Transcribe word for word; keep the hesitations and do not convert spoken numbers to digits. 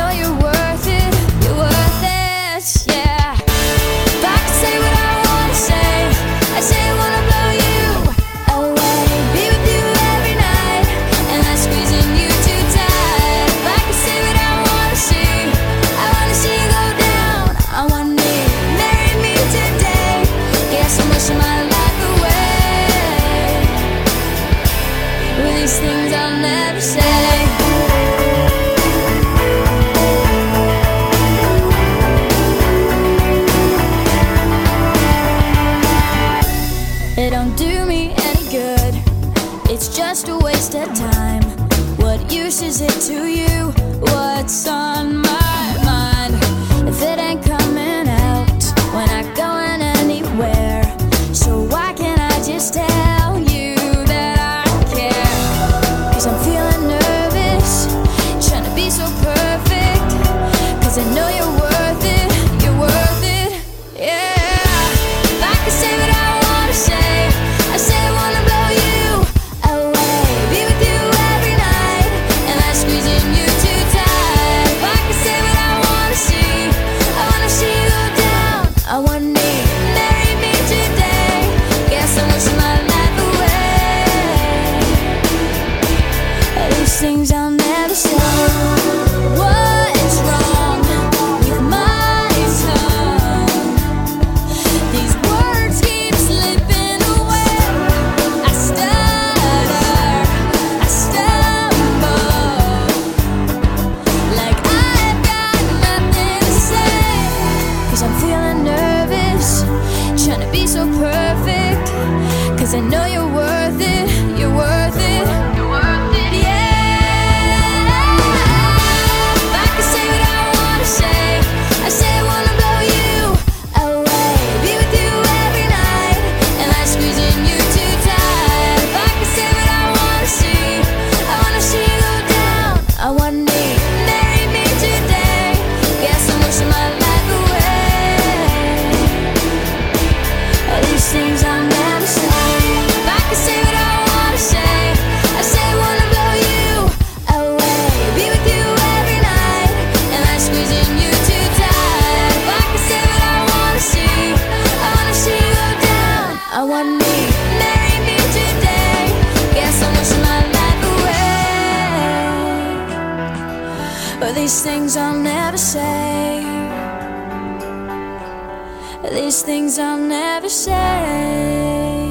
know you're worth it, you're worth it, yeah. If I could say what I wanna say, I say I wanna blow you away, be with you every night, and I'm squeezing you too tight. If I could say what I wanna see, I wanna see you go down on one knee, marry me today, guess I'm wishing my life away with these things I'll never say. It don't do me any good, it's just a waste of time. What use is it to you? What's on my mind? If it ain't coming out, we're not going anywhere. So why can't I just tell you that I care? Cause I'm feeling nervous, trying to be so perfect, cause I know you're worth it, you're worth it, yeah. If I could say what I wanna say, I say I wanna blow you away, be with you every night, and I'm squeezing you too tight. If I could say what I wanna see, I wanna see you go down on one knee, marry me today, guess I'm wishing my life away. These things I'll never say. What's wrong with my tongue? These words keep slipping away. I stutter, I stumble, like I've got nothing to say. Cause I'm feeling nervous, trying to be so perfect, cause I know you're worth it, you're worth it, you're worth it, yeah. If I could say what I wanna say, I say I wanna blow you away, be with you every night, and I'm squeezing you too tight. If I could say what I wanna see, I wanna see you go down on one knee, marry me today, guess I'm wishing my life away. All these things I'll never say. If I could say what I wanna say, I say I wanna blow you away, be with you every night, and I'm squeezing you too tight. If I could say what I wanna see, I wanna see you go down on one knee, marry me today, guess I'm wishing my life away. But these things I'll never say, these things I'll never say.